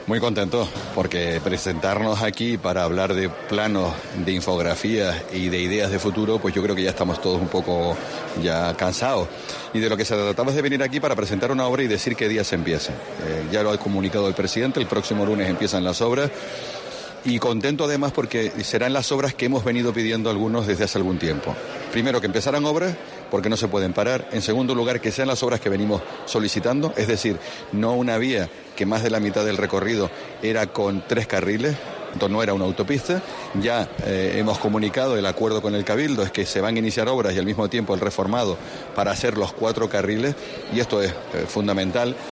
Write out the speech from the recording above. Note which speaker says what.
Speaker 1: Muy contento porque presentarnos aquí para hablar de planos, de infografías y de ideas de futuro, pues yo creo que ya estamos todos un poco ya cansados. Y de lo que se trataba es de venir aquí para presentar una obra y decir qué día se empieza. Ya lo ha comunicado el presidente, el próximo lunes empiezan las obras. Y contento además porque serán las obras que hemos venido pidiendo algunos desde hace algún tiempo. Primero, que empezaran obras, porque no se pueden parar. En segundo lugar, que sean las obras que venimos solicitando, es decir, no una vía que más de la mitad del recorrido era con 3 carriles, entonces no era una autopista. Ya hemos comunicado, el acuerdo con el Cabildo es que se van a iniciar obras y al mismo tiempo el reformado para hacer los 4 carriles, y esto es fundamental.